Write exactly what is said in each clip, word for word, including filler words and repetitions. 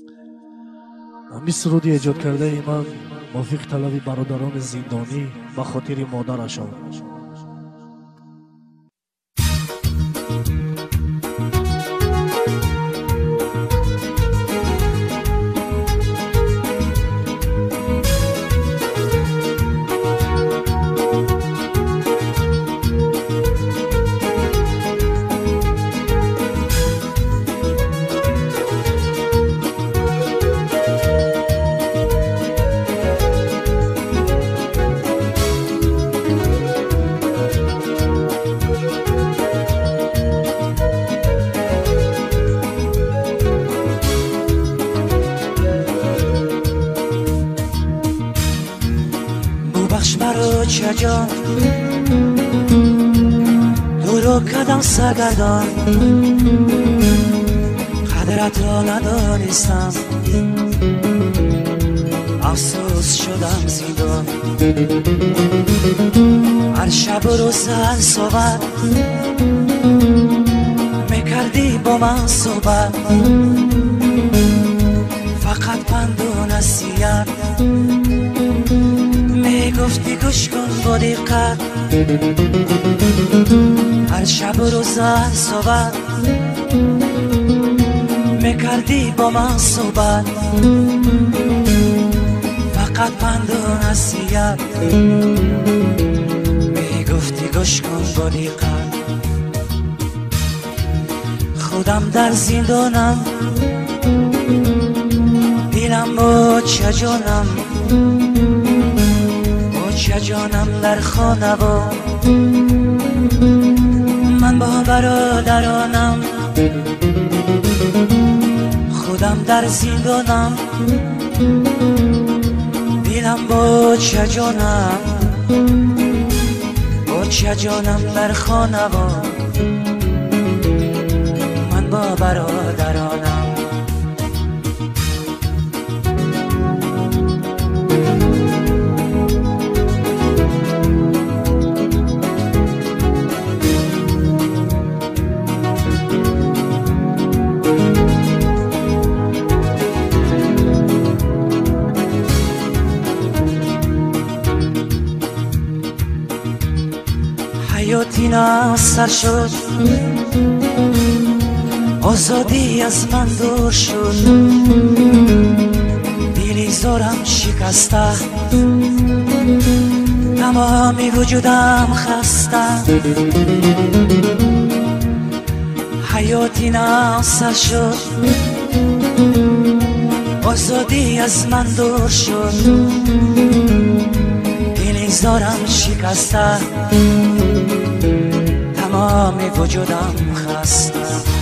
همین سرودی ایجاد کرده ای من موافق طلب برادران زندانی به خاطر مادرشان. بخش مرا چجان دورو کدم سرگردان، قدرت را ندانستم، افسوس شدم زندان. هر شب و روز هر صحبت میکردی با من صحبت، فقط پند و نصیحت میگفتی گوش کن با دقت. هر شب و روز هر صحبت میکردی با من صحبت، فقط پند و نصیحت میگفتی گوش کن با دقت. خودم در زندانم، دلم با چجانم، چه جانم در خانه و من با برادرانم. خودم در زندانم، دلم با چه جانم، با چه جانم در خانه و من با برادرانم. حیاتی ناصر شد، آزادی از من دور شد، دلی زارم شکسته، تمامی وجودم خسته. حیاتی ناصر شد، آزادی از من دور شد، دلی زارم شکسته، تمام وجودم خسته.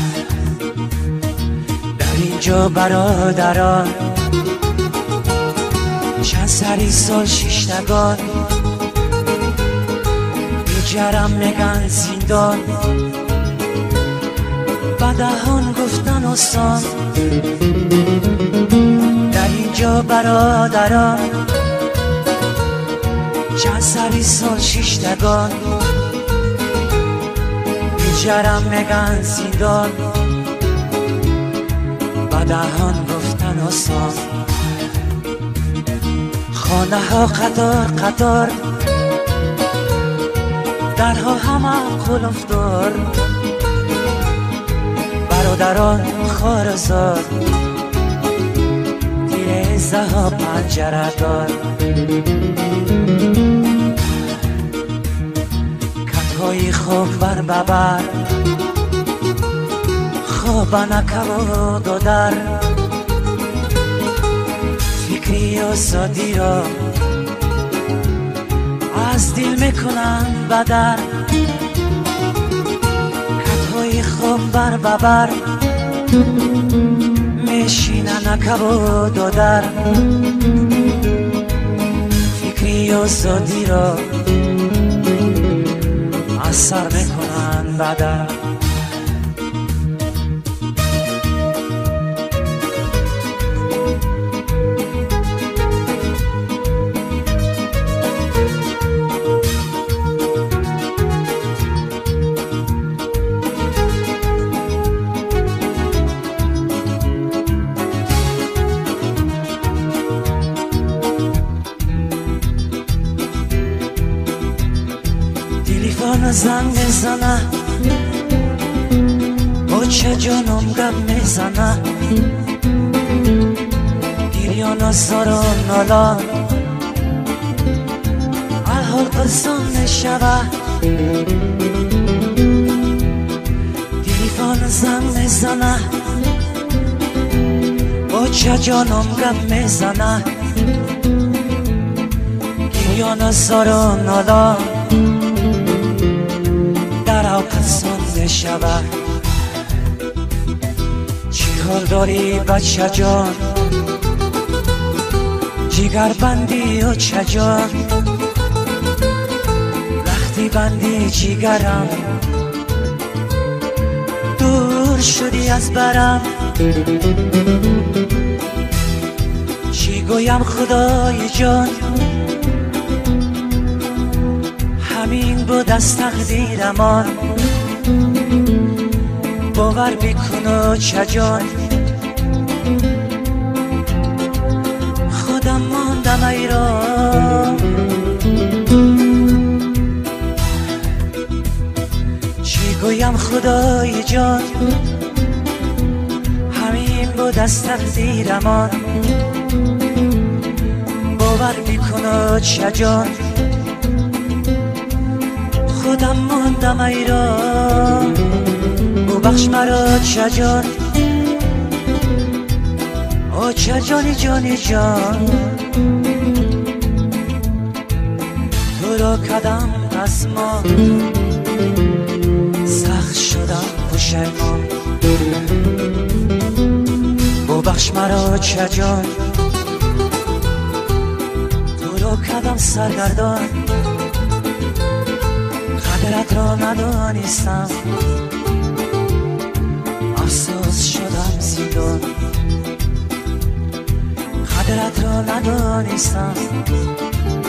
در اینجا برادران چند سری سال شیشتگان، بیجرم میگن زندان، با دهان گفتن آسان. در اینجا برادران چند سری سال شیشتگان، بیجرم میگن زندان، با دهان گفتن آسان. خانه ها قطار قطار، درها همه قلف دار، برادران خارزار، تیرزه ها پنجره دار. کتهای خواب بر ببر، خواب نکبود و در، فکری آزادی را از دل میکنن بدر. کتهای خواب بر ببر، میشینن کبود و در، فکری آزادی را از سر میکنن بدر. زنگ میزنه با چه جانم گپ میزنه گریان و سارا نالا الحال قسم میشوه تلفن زنگ میزنه با چه جانم گپ میزنه گریان و سارا نالا در او قسم میشوه چی حال داری بچه جان جیگر بندی و چه جان وقتی بندی جیگرم دور شدی از برم چی گویم خدای جان همین بود از تقدیرمان باور بکن و چه جان خودم ماندم ایران چی گویم خدای جان همین بود از تقدیرمان باور بکن و چه جان خودم ماندم ایران ببخش مرا چه جان او چه جانی جانی جان تو را کدم از ما سخت شدم پشیمان ببخش مرا چه جان تو را کدم سرگردان قدرت را ندانستم افسوس شدم زندان قدرت را ندانستم